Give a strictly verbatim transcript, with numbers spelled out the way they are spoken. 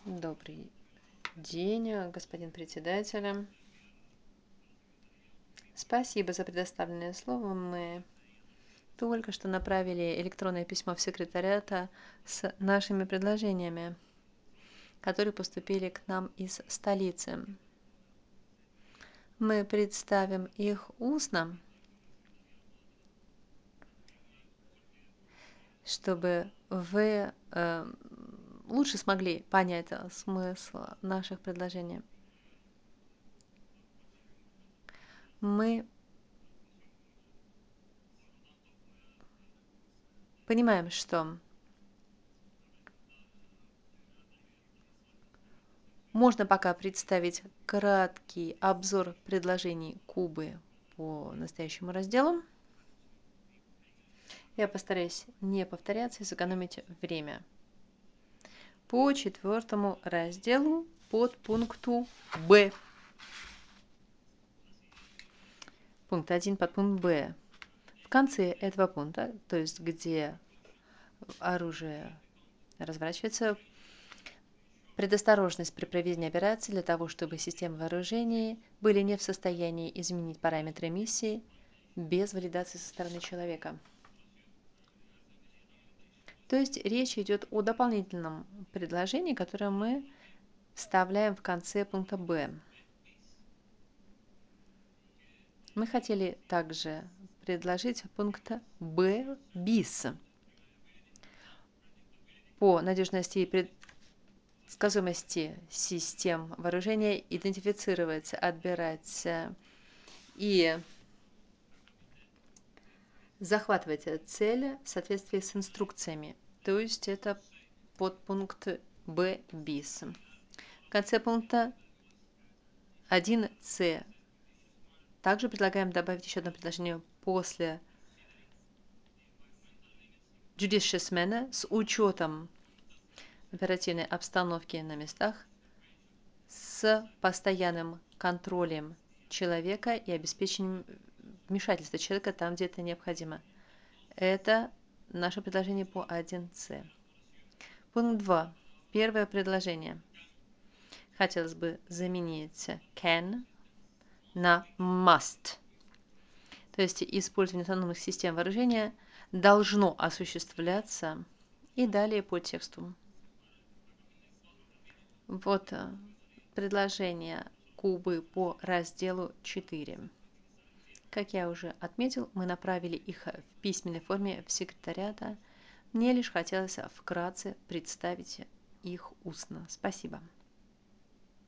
Добрый день, господин председатель. Спасибо за предоставленное слово. Мы только что направили электронное письмо в секретариата с нашими предложениями, которые поступили к нам из столицы. Мы представим их устно, чтобы вы э, лучше смогли понять смысл наших предложений. Мы понимаем, что можно пока представить краткий обзор предложений Кубы по настоящему разделу. Я постараюсь не повторяться и сэкономить время. По четвертому разделу под пункту Б. Пункт один под пункт Б. В конце этого пункта, то есть где оружие разворачивается, предосторожность при проведении операции для того, чтобы системы вооружений были не в состоянии изменить параметры миссии без валидации со стороны человека. То есть речь идет о дополнительном предложении, которое мы вставляем в конце пункта Б. Мы хотели также предложить пункт Б bis. По надежности и предсказуемости систем вооружения идентифицировать, отбирать и захватывать цели в соответствии с инструкциями. То есть это подпункт Б bis. В конце пункта один С также предлагаем добавить еще одно предложение после judicious manner с учетом оперативной обстановки на местах, с постоянным контролем человека и обеспечением вмешательства человека там, где это необходимо. Это наше предложение по один С. Пункт два. Первое предложение. Хотелось бы заменить can на must. То есть использование автономных систем вооружения должно осуществляться и далее по тексту. Вот предложение Кубы по разделу четыре. Как я уже отметил, мы направили их в письменной форме в секретариат. Мне лишь хотелось вкратце представить их устно. Спасибо.